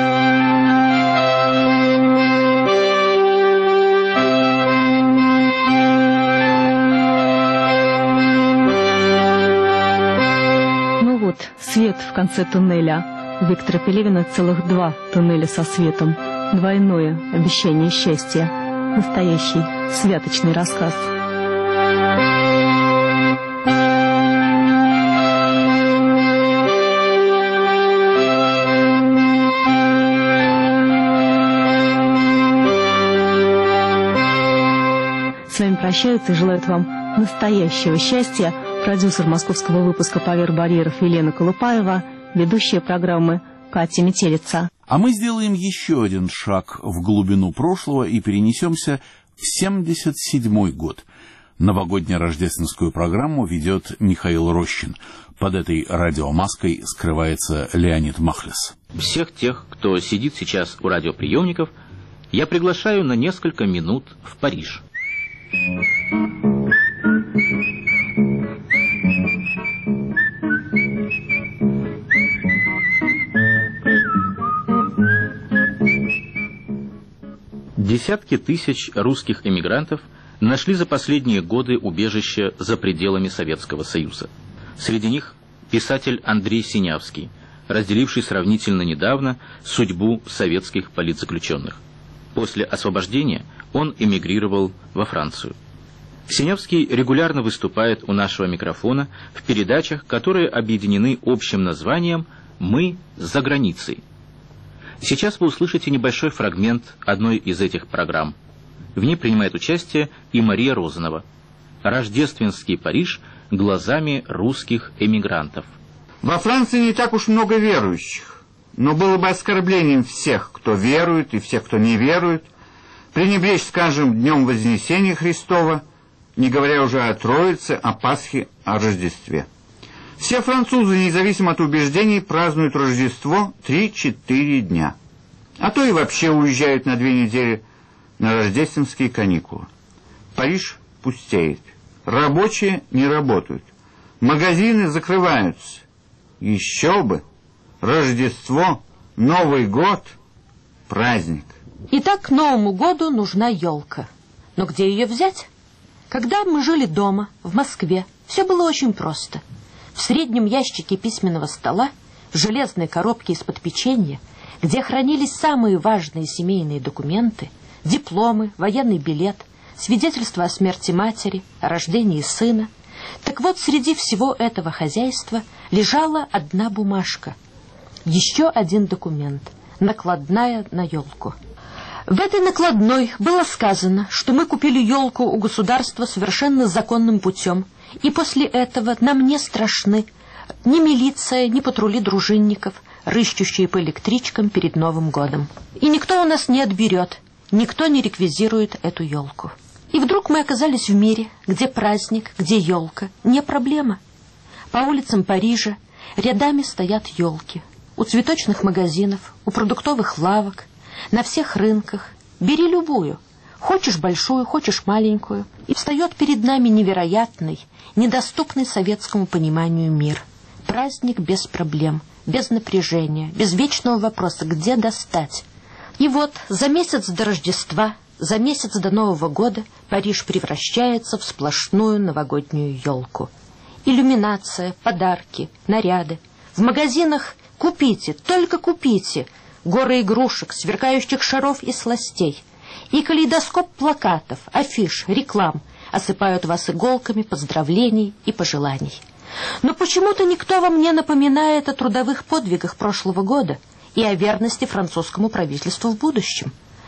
Ну вот, свет в конце туннеля. У Виктора Пелевина целых 2 туннеля со светом. Двойное обещание счастья. Настоящий святочный рассказ. С вами прощаются и желают вам настоящего счастья продюсер московского выпуска «Поверх барьеров» Елена Колупаева, ведущая программы Катя Метелица. А мы сделаем еще один шаг в глубину прошлого и перенесемся в 1977 год. Новогоднюю рождественскую программу ведет Михаил Рощин. Под этой радиомаской скрывается Леонид Махлес. Всех тех, кто сидит сейчас у радиоприемников, я приглашаю на несколько минут в Париж. Десятки тысяч русских эмигрантов нашли за последние годы убежище за пределами Советского Союза. Среди них писатель Андрей Синявский, разделивший сравнительно недавно судьбу советских политзаключенных. После освобождения он эмигрировал во Францию. Синявский регулярно выступает у нашего микрофона в передачах, которые объединены общим названием «Мы за границей». Сейчас вы услышите небольшой фрагмент одной из этих программ. В ней принимает участие и Мария Розанова. «Рождественский Париж глазами русских эмигрантов». Во Франции не так уж много верующих, но было бы оскорблением всех, кто верует, и всех, кто не верует, пренебречь, скажем, Днем Вознесения Христова, не говоря уже о Троице, о Пасхе, о Рождестве. Все французы, независимо от убеждений, празднуют Рождество 3-4 дня, а то и вообще уезжают на 2 недели на рождественские каникулы. Париж пустеет, рабочие не работают, магазины закрываются. Еще бы! Рождество, Новый год, праздник. Итак, к Новому году нужна елка. Но где ее взять? Когда мы жили дома, в Москве, все было очень просто. В среднем ящике письменного стола, в железной коробке из-под печенья, где хранились самые важные семейные документы, дипломы, военный билет, свидетельство о смерти матери, о рождении сына. Так вот, среди всего этого хозяйства лежала одна бумажка. Еще один документ, накладная на елку. В этой накладной было сказано, что мы купили елку у государства совершенно законным путем, и после этого нам не страшны ни милиция, ни патрули дружинников, рыщущие по электричкам перед Новым годом. И никто у нас не отберет, никто не реквизирует эту елку. И вдруг мы оказались в мире, где праздник, где елка, не проблема. По улицам Парижа рядами стоят елки. У цветочных магазинов, у продуктовых лавок, на всех рынках. Бери любую. Хочешь большую, хочешь маленькую. И встает перед нами невероятный, недоступный советскому пониманию мир. Праздник без проблем, без напряжения, без вечного вопроса, где достать. И вот за месяц до Рождества, за месяц до Нового года Париж превращается в сплошную новогоднюю елку. Иллюминация, подарки, наряды. В магазинах купите, только купите. Горы игрушек, сверкающих шаров и сластей. И калейдоскоп плакатов, афиш, реклам осыпают вас иголками поздравлений и пожеланий. Но почему-то никто вам не напоминает о трудовых подвигах прошлого года и о верности французскому правительству в будущем.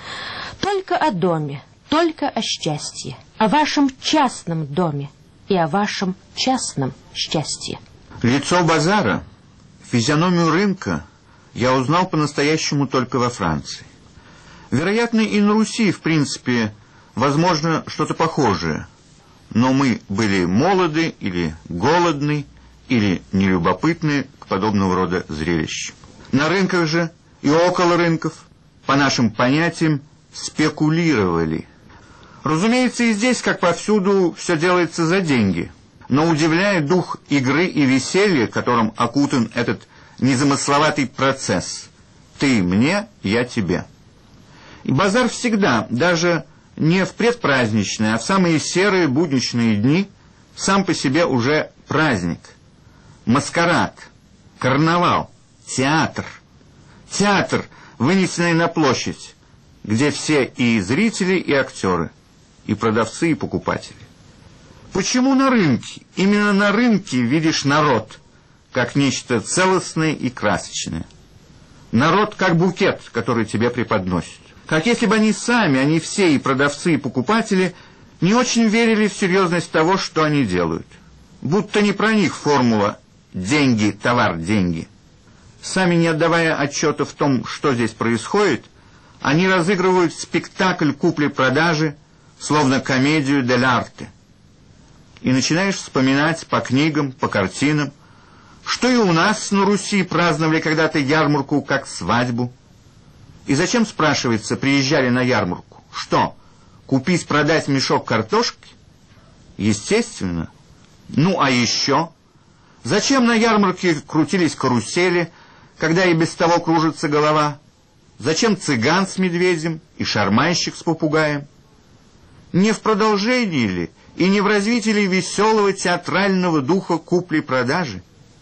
Только о доме, только о счастье, о вашем частном доме и о вашем частном счастье. Лицо базара, физиономию рынка я узнал по-настоящему только во Франции. Вероятно, и на Руси, в принципе, возможно что-то похожее. Но мы были молоды или голодны, или нелюбопытны к подобного рода зрелищам. На рынках же и около рынков, по нашим понятиям, спекулировали. Разумеется, и здесь, как повсюду, все делается за деньги. Но удивляет дух игры и веселья, которым окутан этот незамысловатый процесс. Ты мне, я тебе. И базар всегда, даже не в предпраздничные, а в самые серые будничные дни, сам по себе уже праздник. Маскарад, карнавал, театр. Театр, вынесенный на площадь, где все и зрители, и актеры, и продавцы, и покупатели. Почему на рынке, именно на рынке видишь народ, как нечто целостное и красочное? Народ как букет, который тебе преподносят. Как если бы они сами, они все, и продавцы, и покупатели, не очень верили в серьезность того, что они делают. Будто не про них формула «деньги, товар, деньги». Сами не отдавая отчета в том, что здесь происходит, они разыгрывают спектакль купли-продажи, словно комедию дель арте. И начинаешь вспоминать по книгам, по картинам, что и у нас на Руси праздновали когда-то ярмарку как свадьбу. И зачем, спрашивается, приезжали на ярмарку? Что, купить-продать мешок картошки? Естественно. Ну, а еще? Зачем на ярмарке крутились карусели, когда и без того кружится голова? Зачем цыган с медведем и шарманщик с попугаем? Не в продолжении ли и не в развитии ли веселого театрального духа купли-продажи?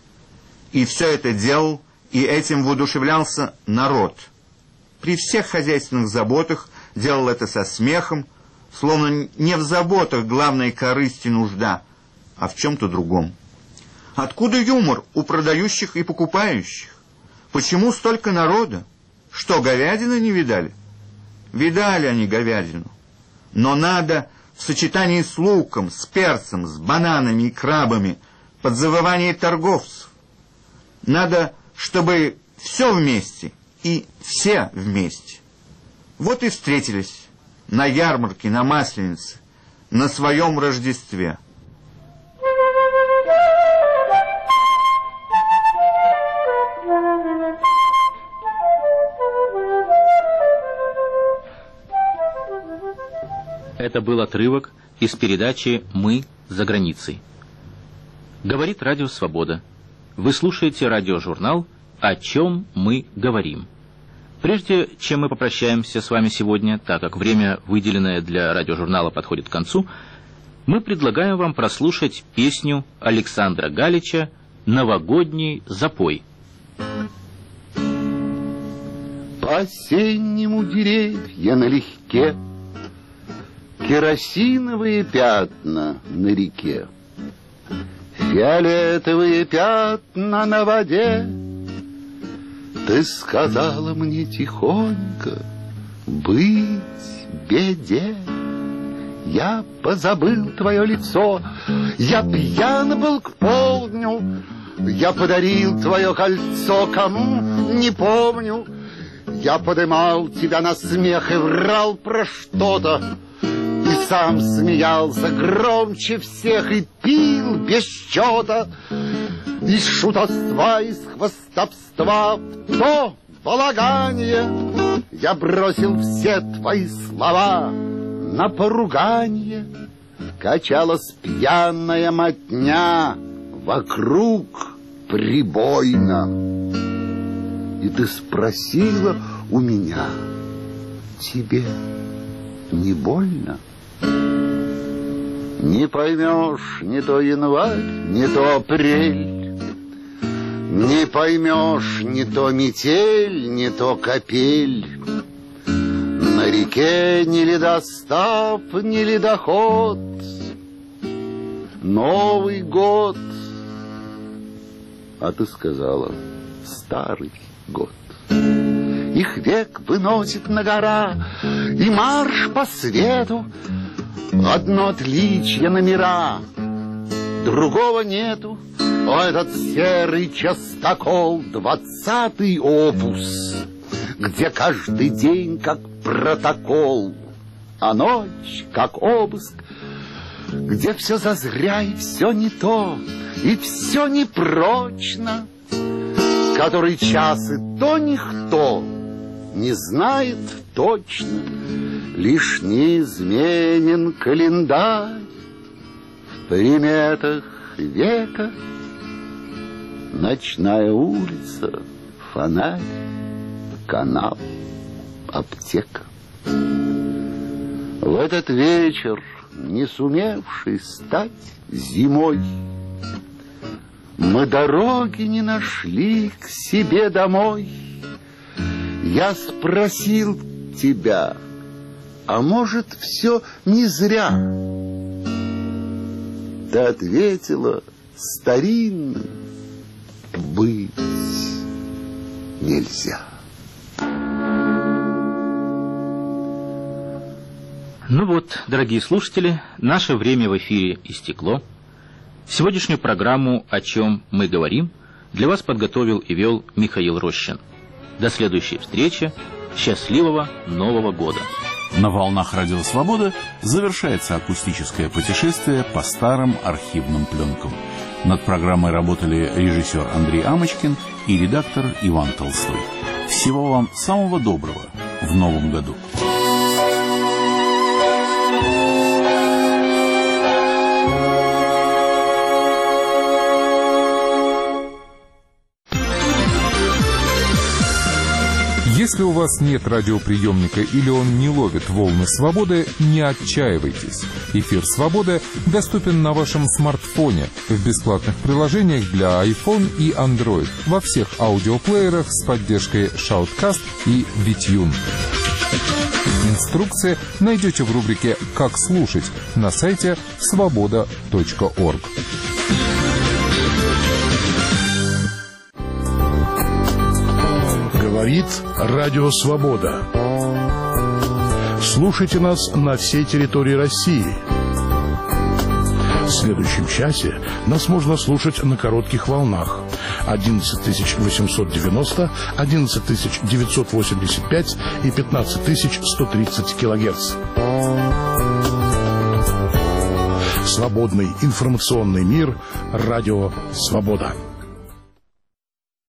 И все это делал, и этим воодушевлялся народ. При всех хозяйственных заботах делал это со смехом, словно не в заботах главной корысть и нужда, а в чем-то другом. Откуда юмор у продающих и покупающих? Почему столько народа? Что, говядины не видали? Видали они говядину. Но надо в сочетании с луком, с перцем, с бананами и крабами, под завывание торговцев. Надо, чтобы все вместе и все вместе. Вот и встретились на ярмарке, на Масленице, на своем Рождестве. Это был отрывок из передачи «Мы за границей». Говорит Радио Свобода. Вы слушаете радиожурнал «О чем мы говорим». Прежде чем мы попрощаемся с вами сегодня, так как время, выделенное для радиожурнала, подходит к концу, мы предлагаем вам прослушать песню Александра Галича «Новогодний запой». По-осеннему деревья налегке, керосиновые пятна на реке, фиолетовые пятна на воде. Ты сказала мне тихонько быть беде. Я позабыл твое лицо, я пьян был к полдню, я подарил твое кольцо кому, не помню. Я подымал тебя на смех и врал про что-то, и сам смеялся громче всех и пил без счета. Из шутовства, из хвастовства то балаганье я бросил все твои слова на поруганье. Качалась пьяная мотня вокруг прибойно. И ты спросила у меня: тебе не больно? Не поймешь, не то январь, не то апрель, не поймешь, не то метель, не то капель. На реке ни ледостав, ни ледоход. Новый год, а ты сказала старый год. Их век выносит на гора, и марш по свету. Одно отличие номера, другого нету. О, этот серый частокол, 20-й опус, где каждый день как протокол, а ночь как обыск, где все зазря и все не то, и все непрочно. Который час и то никто не знает точно, лишь неизменен календарь в приметах века. Ночная улица, фонарь, канал, аптека. В этот вечер, не сумевший стать зимой, мы дороги не нашли к себе домой. Я спросил тебя, а может, все не зря? Ты ответила старинным: быть нельзя. Ну вот, дорогие слушатели, наше время в эфире истекло. Сегодняшнюю программу «О чем мы говорим» для вас подготовил и вел Михаил Рощин. До следующей встречи. Счастливого Нового года! На волнах Радио Свобода завершается акустическое путешествие по старым архивным пленкам. Над программой работали режиссер Андрей Амочкин и редактор Иван Толстой. Всего вам самого доброго в Новом году! Если у вас нет радиоприемника или он не ловит волны свободы, не отчаивайтесь. Эфир «Свобода» доступен на вашем смартфоне в бесплатных приложениях для iPhone и Android во всех аудиоплеерах с поддержкой Shoutcast и VTune. Инструкции найдете в рубрике «Как слушать» на сайте svoboda.org. Говорит Радио Свобода. Слушайте нас на всей территории России. В следующем часе нас можно слушать на коротких волнах 11890, 11985 и 15130 килогерц. Свободный информационный мир. Радио «Свобода».